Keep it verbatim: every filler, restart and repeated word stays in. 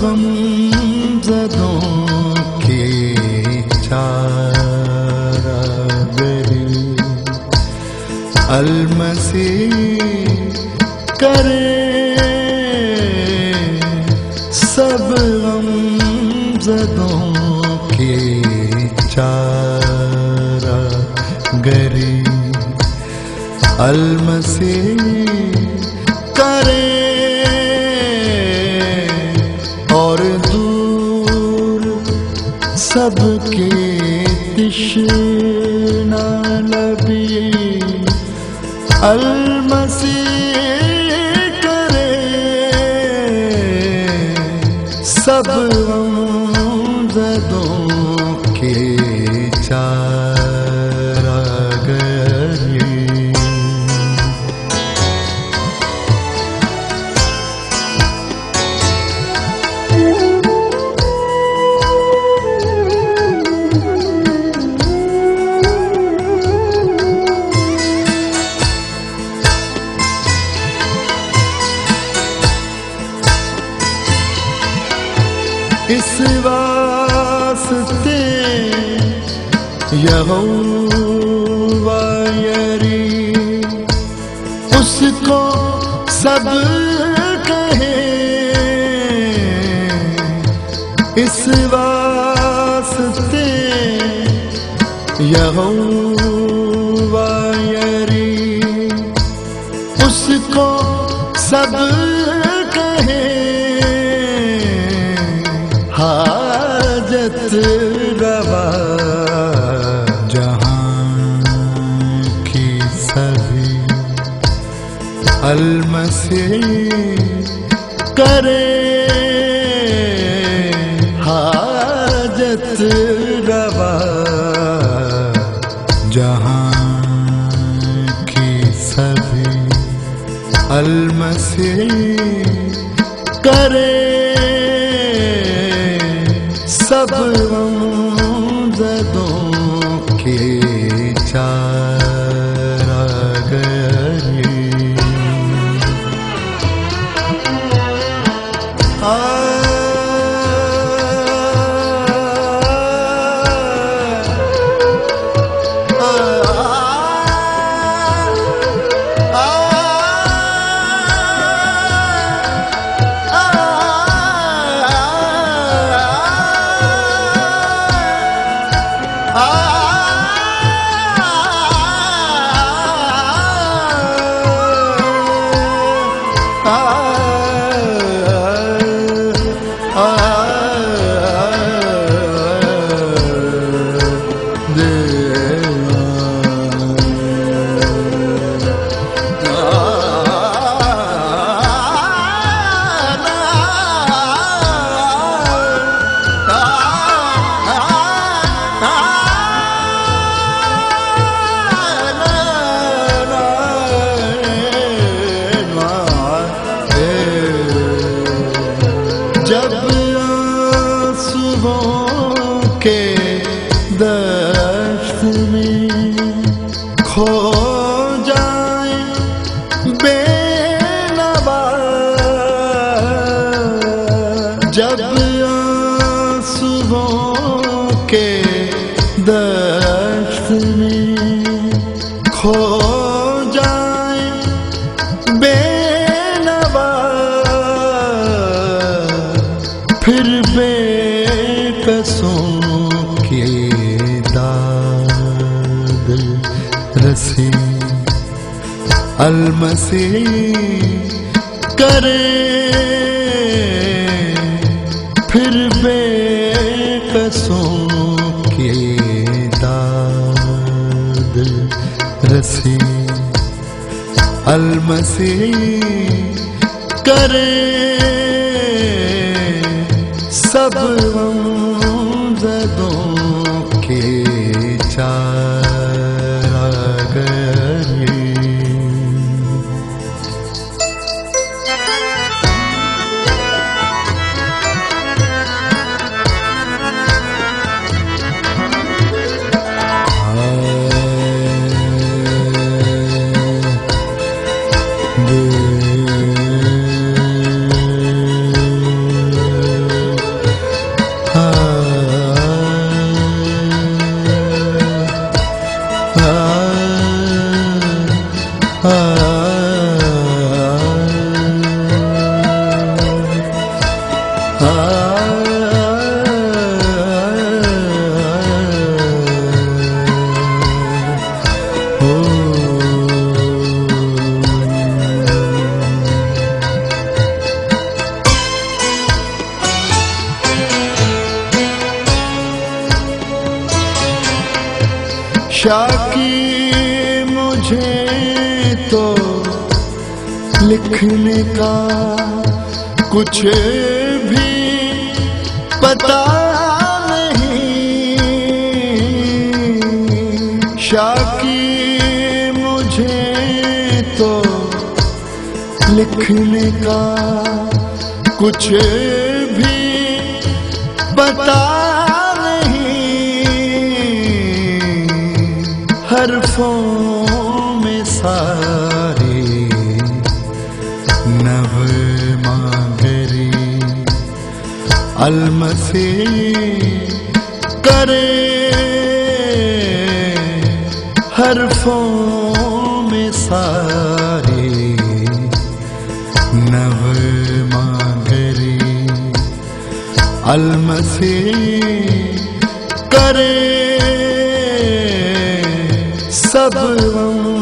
गम ज़दों के चारागरी अलमसीह करे सब गम ज़दों के चारागरी अलमसीह करे और दूर सबके तृष्णा लबी अलमसीह करे सब गम ज़दों के चारागरी इस वास्ते यहोवा यरी उसको सब कहे इस वास्ते यहोवा यरी उसको सब कहे हाजत रवा जहां की सभी अलमसीह करे हाजत रवा जहां की सभी अलमसीह करे सब गम ज़दों के चारागरी आ जब आंसुओं के दश्त में खो जाए बेनवा जब आंसुओं के दश्त में खो जाए बेनवा फिर बेकसों के दाद रसी अलमसीह करे फिर बेकसों के दाद रसी अलमसीह करे सब गम ज़दों के चारागरी शाकी मुझे तो लिखने का कुछ भी पता नहीं। शाकी मुझे तो लिखने का कुछ भी पता हरफों में सारे नव मांगरी अलमसी करे। हरफों में सारे नव मांगरी अलमसी करे। सब